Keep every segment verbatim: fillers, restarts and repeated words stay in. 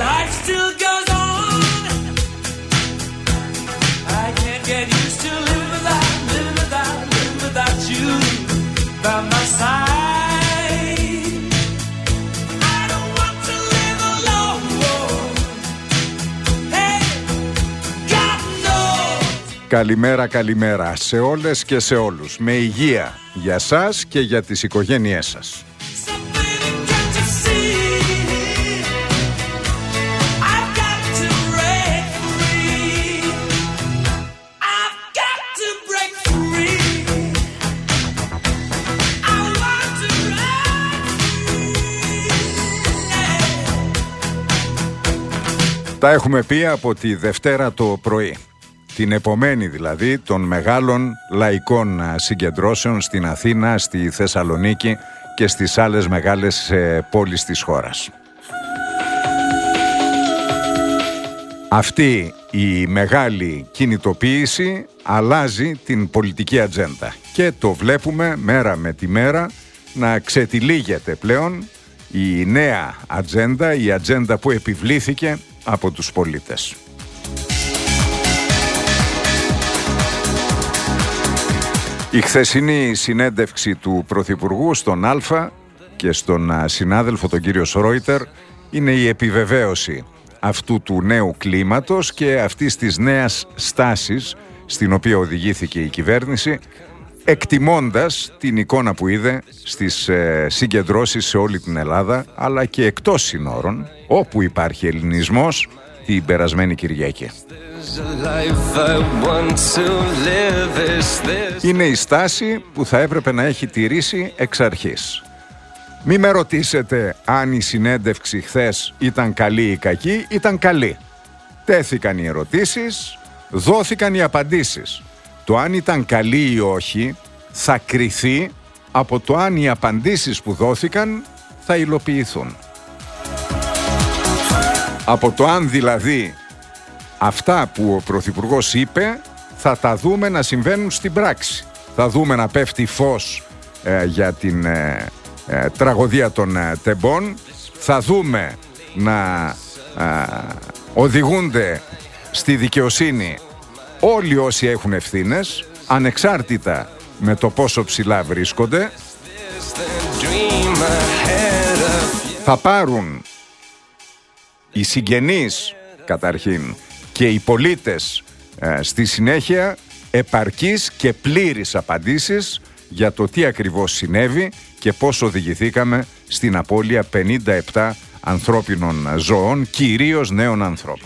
life still goes on. I can't get used to living without, living without, living without you by my side. Καλημέρα, καλημέρα σε όλες και σε όλους. Με υγεία για σας και για τις οικογένειές σας. Τα έχουμε πει από τη Δευτέρα το πρωί. Την επομένη δηλαδή των μεγάλων λαϊκών συγκεντρώσεων στην Αθήνα, στη Θεσσαλονίκη και στις άλλες μεγάλες πόλεις της χώρας. Αυτή η μεγάλη κινητοποίηση αλλάζει την πολιτική ατζέντα και το βλέπουμε μέρα με τη μέρα να ξετυλίγεται πλέον η νέα ατζέντα, η ατζέντα που επιβλήθηκε από τους πολίτες. Η χθεσινή συνέντευξη του Πρωθυπουργού στον Α και στον συνάδελφο τον κύριο Σρόιτερ είναι η επιβεβαίωση αυτού του νέου κλίματος και αυτής της νέας στάσης στην οποία οδηγήθηκε η κυβέρνηση, εκτιμώντας την εικόνα που είδε στις ε, συγκεντρώσεις σε όλη την Ελλάδα αλλά και εκτός συνόρων όπου υπάρχει ελληνισμός την περασμένη Κυριακή. Είναι η στάση που θα έπρεπε να έχει τηρήσει εξ αρχής. Μη με ρωτήσετε αν η συνέντευξη χθες ήταν καλή ή κακή, ήταν καλή. Τέθηκαν οι ερωτήσεις, δόθηκαν οι απαντήσεις. Το αν ήταν καλή ή όχι θα κριθεί από το αν οι απαντήσεις που δόθηκαν θα υλοποιηθούν. Από το αν δηλαδή αυτά που ο Πρωθυπουργός είπε θα τα δούμε να συμβαίνουν στην πράξη. Θα δούμε να πέφτει φως ε, για την ε, ε, τραγωδία των ε, τεμπών. Θα δούμε να ε, οδηγούνται στη δικαιοσύνη όλοι όσοι έχουν ευθύνες, ανεξάρτητα με το πόσο ψηλά βρίσκονται. Θα πάρουν οι συγγενείς καταρχήν και οι πολίτες ε, στη συνέχεια επαρκείς και πλήρεις απαντήσεις για το τι ακριβώς συνέβη και πώς οδηγηθήκαμε στην απώλεια πενήντα επτά ανθρώπινων ζώων, κυρίως νέων ανθρώπων.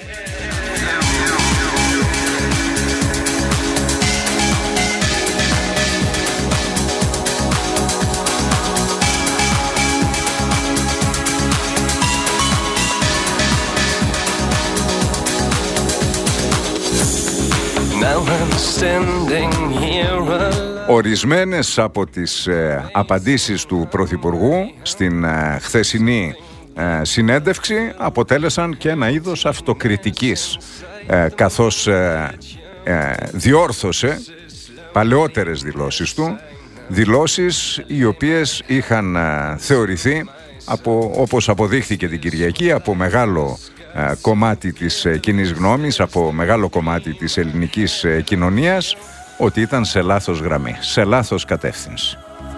Ορισμένες από τις ε, απαντήσεις του Πρωθυπουργού στην ε, χθεσινή ε, συνέντευξη αποτέλεσαν και ένα είδος αυτοκριτικής ε, καθώς ε, ε, διόρθωσε παλαιότερες δηλώσεις του, δηλώσεις οι οποίες είχαν ε, θεωρηθεί από, όπως αποδείχθηκε την Κυριακή από μεγάλο ε, κομμάτι της ε, κοινής γνώμης, από μεγάλο κομμάτι της ελληνικής ε, κοινωνίας, ότι ήταν σε λάθος γραμμή, σε λάθος κατεύθυνση.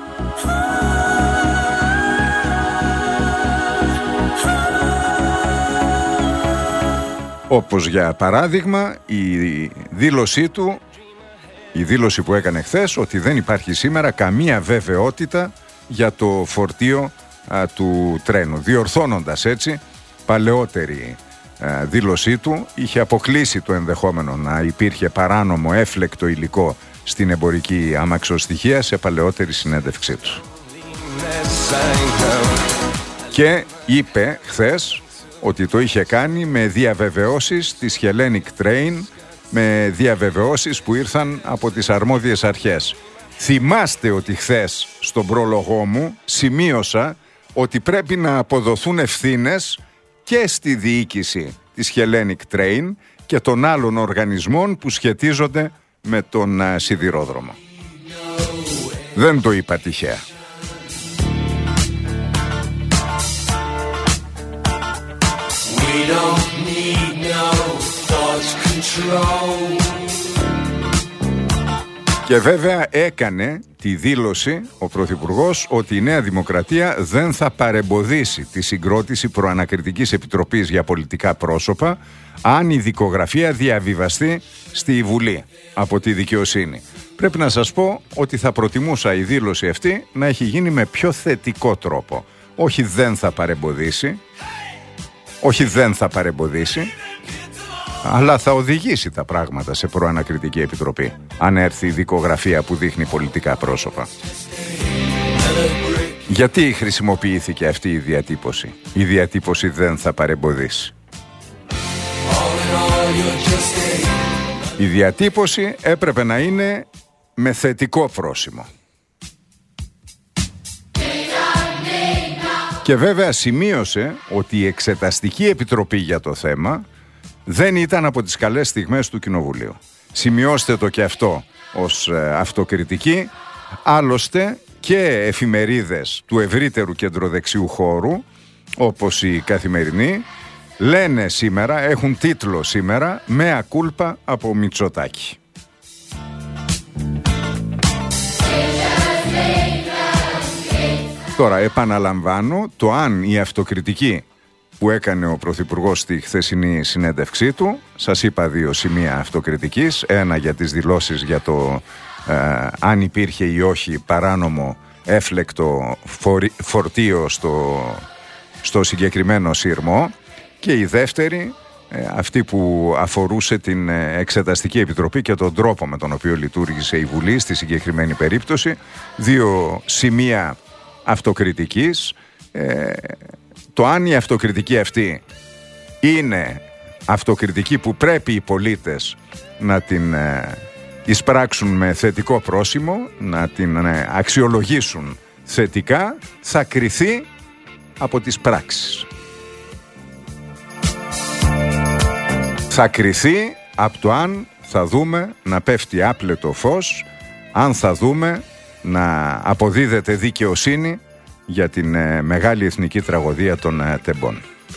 Όπως για παράδειγμα η δήλωσή του, η δήλωση που έκανε χθες, ότι δεν υπάρχει σήμερα καμία βεβαιότητα για το φορτίο α, του τρένου, διορθώνοντας έτσι παλαιότερη α, δήλωσή του. Είχε αποκλείσει το ενδεχόμενο να υπήρχε παράνομο έφλεκτο υλικό στην εμπορική αμαξοστοιχεία σε παλαιότερη συνέντευξή του. Και είπε χθες ότι το είχε κάνει με διαβεβαιώσεις της Hellenic Train, με διαβεβαιώσεις που ήρθαν από τις αρμόδιες αρχές. Θυμάστε ότι χθες στον πρόλογό μου σημείωσα ότι πρέπει να αποδοθούν ευθύνες και στη διοίκηση της Hellenic Train και των άλλων οργανισμών που σχετίζονται με τον uh, σιδηρόδρομο. Δεν το είπα τυχαία. We We don't need no thought control. Και βέβαια έκανε τη δήλωση ο Πρωθυπουργός ότι η Νέα Δημοκρατία δεν θα παρεμποδίσει τη συγκρότηση προανακριτικής επιτροπής για πολιτικά πρόσωπα αν η δικογραφία διαβιβαστεί στη Βουλή από τη δικαιοσύνη. Πρέπει να σας πω ότι θα προτιμούσα η δήλωση αυτή να έχει γίνει με πιο θετικό τρόπο. Όχι δεν θα παρεμποδίσει, όχι δεν θα παρεμποδίσει, αλλά θα οδηγήσει τα πράγματα σε προανακριτική επιτροπή αν έρθει η δικογραφία που δείχνει πολιτικά πρόσωπα. Γιατί χρησιμοποιήθηκε αυτή η διατύπωση? Η διατύπωση δεν θα παρεμποδίσει. Η διατύπωση έπρεπε να είναι με θετικό πρόσημο. Και βέβαια σημείωσε ότι η Εξεταστική Επιτροπή για το θέμα δεν ήταν από τις καλές στιγμές του Κοινοβουλίου. Σημειώστε το και αυτό ως ε, αυτοκριτική. Άλλωστε και εφημερίδες του ευρύτερου κεντροδεξιού χώρου, όπως η Καθημερινή, λένε σήμερα, έχουν τίτλο σήμερα «Μέα κούλπα από Μητσοτάκη». Τώρα επαναλαμβάνω, το αν η αυτοκριτική που έκανε ο Πρωθυπουργός στη χθεσινή συνέντευξή του, σας είπα δύο σημεία αυτοκριτικής, ένα για τις δηλώσεις για το ε, αν υπήρχε ή όχι παράνομο έφλεκτο φορ, φορτίο στο, στο συγκεκριμένο σύρμο, και η δεύτερη ε, αυτή που αφορούσε την Εξεταστική Επιτροπή και τον τρόπο με τον οποίο λειτουργήσε η Βουλή στη συγκεκριμένη περίπτωση. Δύο σημεία αυτοκριτικής. ε, Το αν η αυτοκριτική αυτή είναι αυτοκριτική που πρέπει οι πολίτες να την ε, εισπράξουν με θετικό πρόσημο, να την ε, αξιολογήσουν θετικά, θα κριθεί από τις πράξεις. Θα κριθεί από το αν θα δούμε να πέφτει άπλετο φως, αν θα δούμε να αποδίδεται δικαιοσύνη για την ε, μεγάλη εθνική τραγωδία των ε, τεμπών.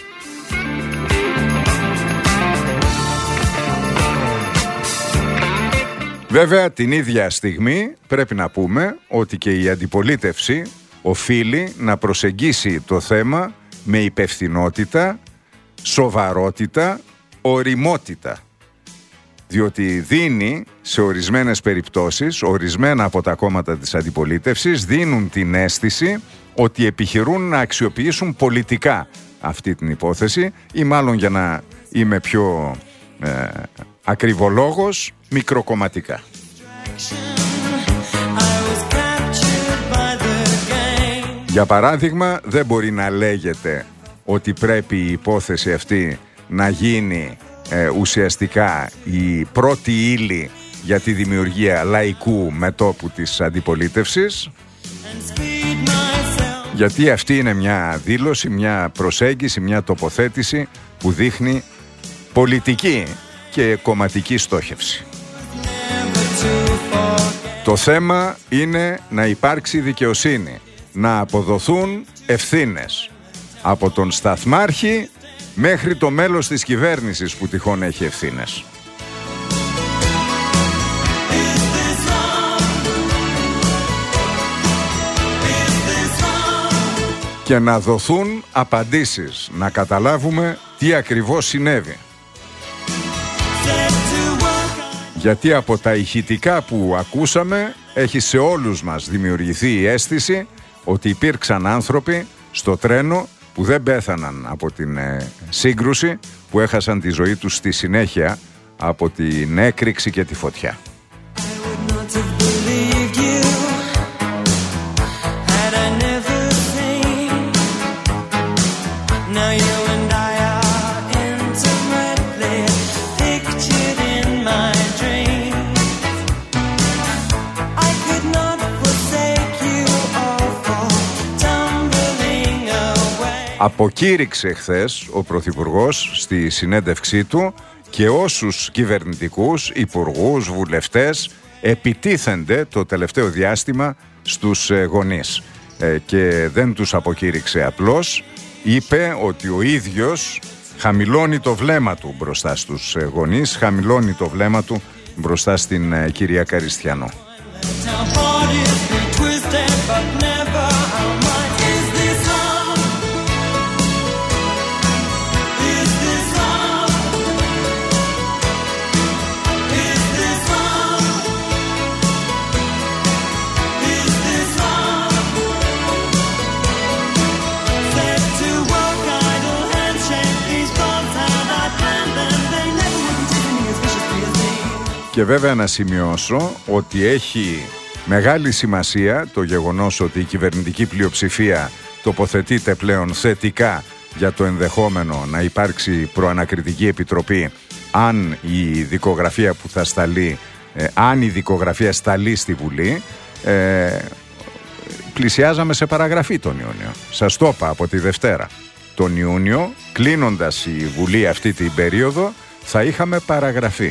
Βέβαια την ίδια στιγμή πρέπει να πούμε ότι και η αντιπολίτευση οφείλει να προσεγγίσει το θέμα με υπευθυνότητα, σοβαρότητα, ωριμότητα. Διότι δίνει σε ορισμένες περιπτώσεις, ορισμένα από τα κόμματα της αντιπολίτευσης δίνουν την αίσθηση ότι επιχειρούν να αξιοποιήσουν πολιτικά αυτή την υπόθεση, ή μάλλον, για να είμαι πιο ε, ακριβολόγος, μικροκομματικά. Για παράδειγμα, δεν μπορεί να λέγεται ότι πρέπει η υπόθεση αυτή να γίνει ε, ουσιαστικά η πρώτη ύλη για τη δημιουργία λαϊκού μετώπου της αντιπολίτευσης, γιατί αυτή είναι μια δήλωση, μια προσέγγιση, μια τοποθέτηση που δείχνει πολιτική και κομματική στόχευση. Το θέμα είναι να υπάρξει δικαιοσύνη, να αποδοθούν ευθύνες από τον σταθμάρχη μέχρι το μέλος της κυβέρνησης που τυχόν έχει ευθύνες. Και να δοθούν απαντήσεις, να καταλάβουμε τι ακριβώς συνέβη. Γιατί από τα ηχητικά που ακούσαμε έχει σε όλους μας δημιουργηθεί η αίσθηση ότι υπήρξαν άνθρωποι στο τρένο που δεν πέθαναν από την ε, σύγκρουση, που έχασαν τη ζωή τους στη συνέχεια από την έκρηξη και τη φωτιά. Αποκήρυξε χθες ο Πρωθυπουργός στη συνέντευξή του και όσους κυβερνητικούς, υπουργούς, βουλευτές επιτίθενται το τελευταίο διάστημα στους γονείς. Ε, και δεν τους αποκήρυξε απλώς, είπε ότι ο ίδιος χαμηλώνει το βλέμμα του μπροστά στους γονείς, χαμηλώνει το βλέμμα του μπροστά στην ε, κυρία Καριστιανό. Και βέβαια να σημειώσω ότι έχει μεγάλη σημασία το γεγονός ότι η κυβερνητική πλειοψηφία τοποθετείται πλέον θετικά για το ενδεχόμενο να υπάρξει προανακριτική επιτροπή αν η δικογραφία που θα σταλεί, ε, αν η δικογραφία σταλεί στη Βουλή. ε, πλησιάζαμε σε παραγραφή τον Ιούνιο. Σας το είπα από τη Δευτέρα. Τον Ιούνιο, κλείνοντας η Βουλή αυτή την περίοδο, θα είχαμε παραγραφή.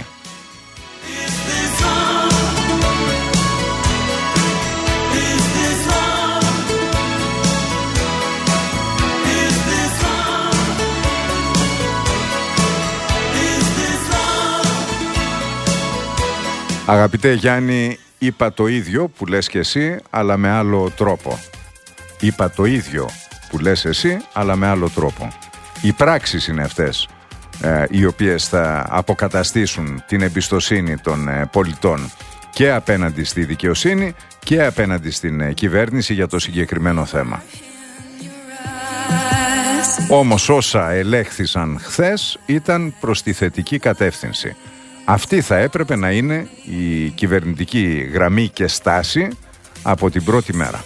Αγαπητέ Γιάννη, είπα το ίδιο που λες και εσύ, αλλά με άλλο τρόπο. Είπα το ίδιο που λες εσύ, αλλά με άλλο τρόπο. Οι πράξεις είναι αυτές ε, οι οποίες θα αποκαταστήσουν την εμπιστοσύνη των ε, πολιτών και απέναντι στη δικαιοσύνη και απέναντι στην ε, κυβέρνηση για το συγκεκριμένο θέμα. Όμως όσα ελέγχθησαν χθες ήταν προς τη θετική κατεύθυνση. Αυτή θα έπρεπε να είναι η κυβερνητική γραμμή και στάση από την πρώτη μέρα.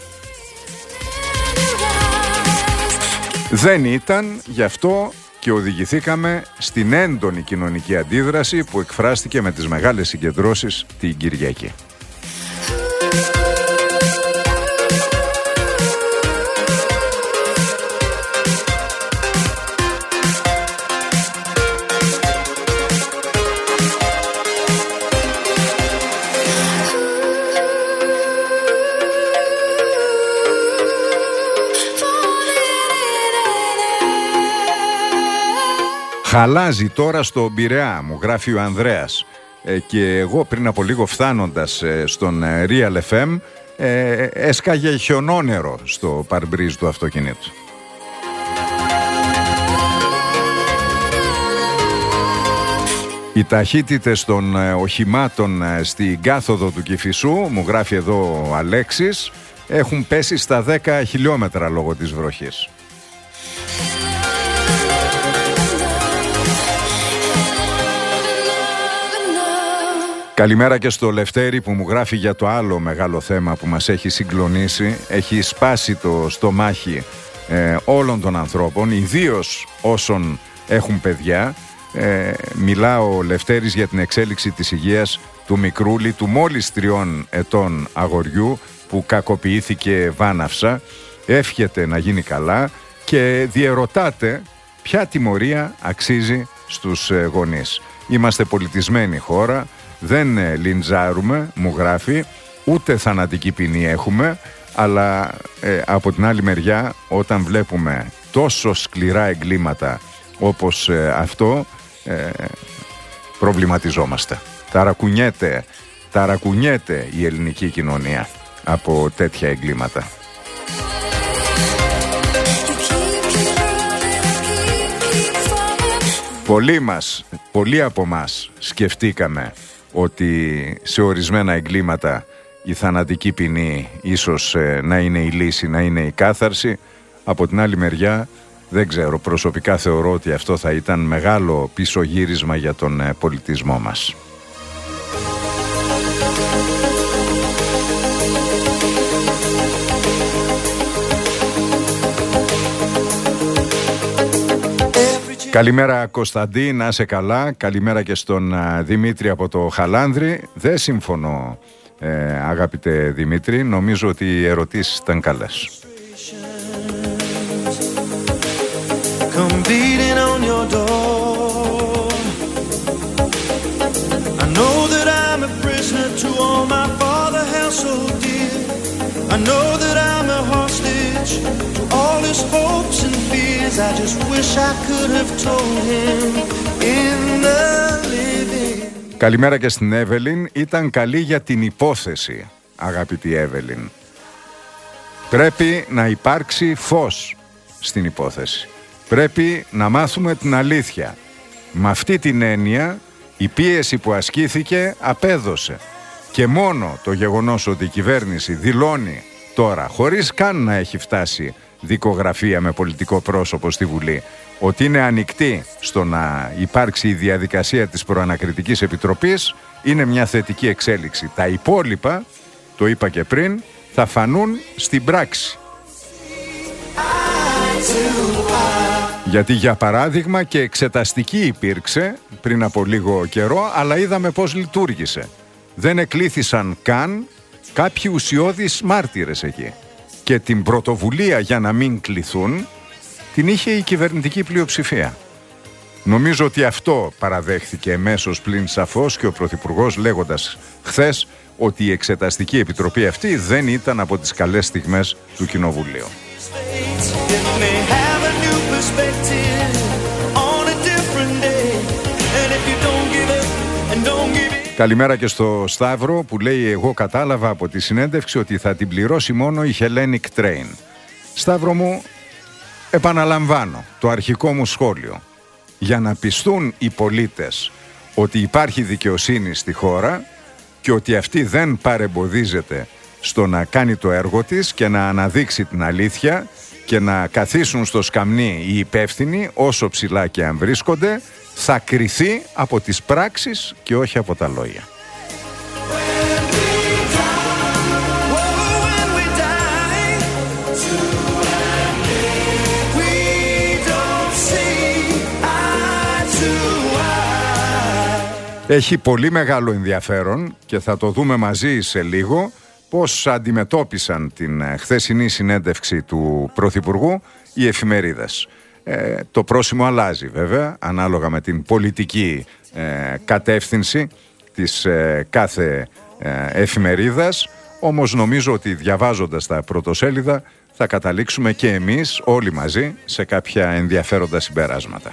Δεν ήταν, γι' αυτό και οδηγηθήκαμε στην έντονη κοινωνική αντίδραση που εκφράστηκε με τις μεγάλες συγκεντρώσεις την Κυριακή. Χαλάζει τώρα στο Πειραιά, μου γράφει ο Ανδρέας. Ε, και εγώ πριν από λίγο φτάνοντας ε, στον ε, Real εφ εμ ε, έσκαγε χιονόνερο στο παρμπρίζ του αυτοκινήτου. Οι ταχύτητες των ε, οχημάτων ε, στην κάθοδο του Κηφισού, μου γράφει εδώ ο Αλέξης, έχουν πέσει στα δέκα χιλιόμετρα λόγω της βροχής. Καλημέρα και στο Λευτέρη που μου γράφει για το άλλο μεγάλο θέμα που μας έχει συγκλονίσει. Έχει σπάσει το στομάχι ε, όλων των ανθρώπων, ιδίως όσων έχουν παιδιά. Ε, μιλά ο Λευτέρης για την εξέλιξη της υγείας του μικρούλη, του μόλις τριών ετών αγοριού που κακοποιήθηκε βάναυσα. Εύχεται να γίνει καλά και διερωτάται ποια τιμωρία αξίζει στους γονείς. Είμαστε πολιτισμένη χώρα. Δεν λιντζάρουμε, μου γράφει, ούτε θανατική ποινή έχουμε, αλλά ε, από την άλλη μεριά όταν βλέπουμε τόσο σκληρά εγκλήματα όπως ε, αυτό, ε, προβληματιζόμαστε. Ταρακουνιέται, ταρακουνιέται η ελληνική κοινωνία από τέτοια εγκλήματα. Πολλοί μας, πολλοί από μας σκεφτήκαμε ότι σε ορισμένα εγκλήματα η θανατική ποινή ίσως ε, να είναι η λύση, να είναι η κάθαρση. Από την άλλη μεριά δεν ξέρω, προσωπικά θεωρώ ότι αυτό θα ήταν μεγάλο πισωγύρισμα για τον ε, πολιτισμό μας. Καλημέρα Κωνσταντή, να είσαι καλά. Καλημέρα και στον α, Δημήτρη από το Χαλάνδρι. Δεν συμφωνώ ε, αγαπητέ Δημήτρη. Νομίζω ότι οι ερωτήσεις ήταν καλές. I know that I'm a hostage to all his his hopes and fears. I just wish I could have told him in the living. Καλημέρα και στην Εύελιν. Ήταν καλή για την υπόθεση, αγαπητή Εύελιν. Πρέπει να υπάρξει φως στην υπόθεση. Πρέπει να μάθουμε την αλήθεια. Με αυτή την έννοια η πίεση που ασκήθηκε απέδωσε. Και μόνο το γεγονός ότι η κυβέρνηση δηλώνει τώρα, χωρίς καν να έχει φτάσει δικογραφία με πολιτικό πρόσωπο στη Βουλή, ότι είναι ανοιχτή στο να υπάρξει η διαδικασία της προανακριτικής επιτροπής, είναι μια θετική εξέλιξη. Τα υπόλοιπα, το είπα και πριν, θα φανούν στην πράξη. Γιατί για παράδειγμα και εξεταστική υπήρξε πριν από λίγο καιρό, αλλά είδαμε πώς λειτουργήσε. Δεν εκλήθησαν καν κάποιοι ουσιώδεις μάρτυρες εκεί. Και την πρωτοβουλία για να μην κληθούν την είχε η κυβερνητική πλειοψηφία. Νομίζω ότι αυτό παραδέχθηκε εμέσως πλην σαφώς και ο Πρωθυπουργός, λέγοντας χθες ότι η Εξεταστική Επιτροπή αυτή δεν ήταν από τις καλές στιγμές του Κοινοβουλίου. Καλημέρα και στο Σταύρο που λέει: εγώ κατάλαβα από τη συνέντευξη ότι θα την πληρώσει μόνο η Hellenic Train. Σταύρο μου, επαναλαμβάνω το αρχικό μου σχόλιο. Για να πιστούν οι πολίτες ότι υπάρχει δικαιοσύνη στη χώρα και ότι αυτή δεν παρεμποδίζεται στο να κάνει το έργο της και να αναδείξει την αλήθεια και να καθίσουν στο σκαμνί οι υπεύθυνοι, όσο ψηλά και αν βρίσκονται, θα κριθεί από τις πράξεις και όχι από τα λόγια. Έχει πολύ μεγάλο ενδιαφέρον και θα το δούμε μαζί σε λίγο πώς αντιμετώπισαν την χθεσινή συνέντευξη του Πρωθυπουργού οι εφημερίδες. Ε, το πρόσημο αλλάζει βέβαια ανάλογα με την πολιτική ε, κατεύθυνση της ε, κάθε ε, εφημερίδας, όμως νομίζω ότι διαβάζοντας τα πρωτοσέλιδα θα καταλήξουμε και εμείς όλοι μαζί σε κάποια ενδιαφέροντα συμπεράσματα.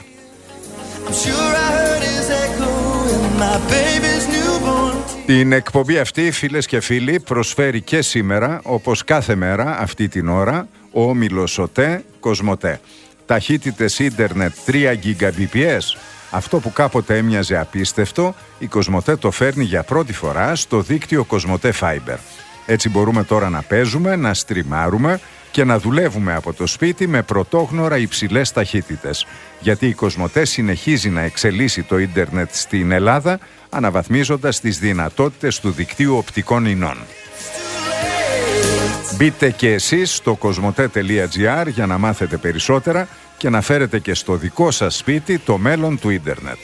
Την εκπομπή αυτή, φίλες και φίλοι, προσφέρει και σήμερα, όπως κάθε μέρα αυτή την ώρα, ο όμιλος ΟΤΕ Κοσμοτέ. Ταχύτητες ίντερνετ τρία γίγαμπιτ περ σέκοντ. Αυτό που κάποτε έμοιαζε απίστευτο, η Κοσμοτέ το φέρνει για πρώτη φορά στο δίκτυο Κοσμοτέ Fiber. Έτσι μπορούμε τώρα να παίζουμε, να στριμάρουμε και να δουλεύουμε από το σπίτι με πρωτόγνωρα υψηλές ταχύτητες. Γιατί η Κοσμοτέ συνεχίζει να εξελίσσει το ίντερνετ στην Ελλάδα, αναβαθμίζοντας τις δυνατότητες του δικτύου οπτικών ινών. Μπείτε και εσείς στο κοσμοτέ τελεία τζι άρ για να μάθετε περισσότερα και να φέρετε και στο δικό σας σπίτι το μέλλον του ίντερνετ.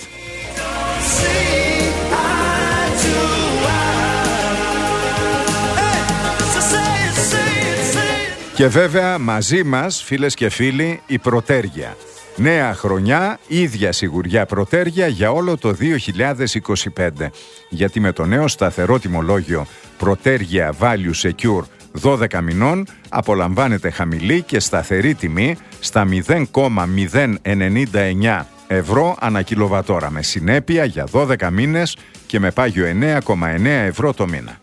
Και βέβαια μαζί μας, φίλες και φίλοι, η Πρωτέργεια. Νέα χρονιά, ίδια σιγουριά Πρωτέργεια για όλο το δύο χιλιάδες είκοσι πέντε. Γιατί με το νέο σταθερό τιμολόγιο Πρωτέργεια Value Secure δώδεκα μηνών απολαμβάνετε χαμηλή και σταθερή τιμή στα μηδέν κόμμα μηδέν ενενήντα εννιά ευρώ ανά κιλοβατόρα, με συνέπεια για δώδεκα μήνες και με πάγιο εννέα κόμμα εννέα ευρώ το μήνα.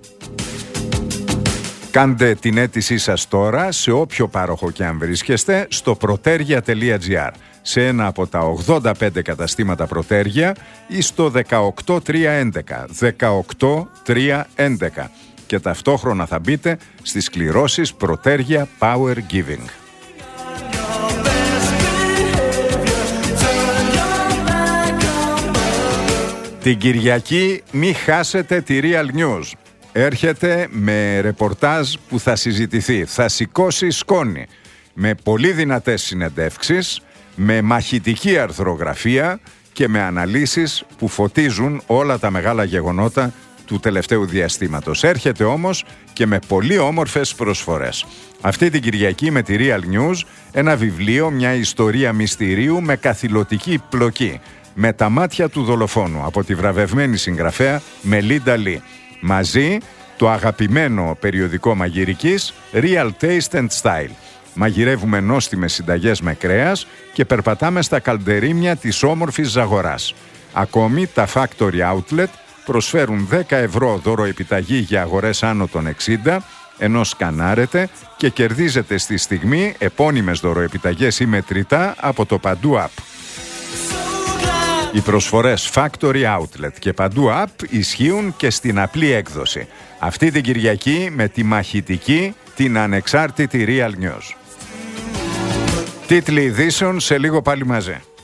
Κάντε την αίτησή σας τώρα σε όποιο πάροχο και αν βρίσκεστε στο πρωτέργεια τελεία τζι άρ, σε ένα από τα ογδόντα πέντε καταστήματα Πρωτέργεια ή στο δεκαοκτώ τριακόσια έντεκα δεκαοκτώ τριακόσια έντεκα και ταυτόχρονα θα μπείτε στις κληρώσεις Πρωτέργεια Power Giving. Την Κυριακή μη χάσετε τη Real News. Έρχεται με ρεπορτάζ που θα συζητηθεί, θα σηκώσει σκόνη, με πολύ δυνατές συνεντεύξεις, με μαχητική αρθρογραφία και με αναλύσεις που φωτίζουν όλα τα μεγάλα γεγονότα του τελευταίου διαστήματος. Έρχεται όμως και με πολύ όμορφες προσφορές. Αυτή την Κυριακή με τη Real News ένα βιβλίο, μια ιστορία μυστηρίου με καθηλωτική πλοκή, με τα μάτια του δολοφόνου, από τη βραβευμένη συγγραφέα Μελίντα Λι. Μαζί το αγαπημένο περιοδικό μαγειρικής Real Taste and Style. Μαγειρεύουμε νόστιμες συνταγές με κρέας και περπατάμε στα καλντερίμια της όμορφης Ζαγοράς. Ακόμη, τα Factory Outlet προσφέρουν δέκα ευρώ δώροεπιταγή για αγορές άνω των εξήντα, ενώ σκανάρετε και κερδίζετε στη στιγμή επώνυμες δωροεπιταγές ή μετρητά από το Παντού App. Οι προσφορές Factory Outlet και Παντού App ισχύουν και στην απλή έκδοση. Αυτή την Κυριακή με τη μαχητική, την ανεξάρτητη Real News. Τίτλοι ειδήσεων σε λίγο πάλι μαζί.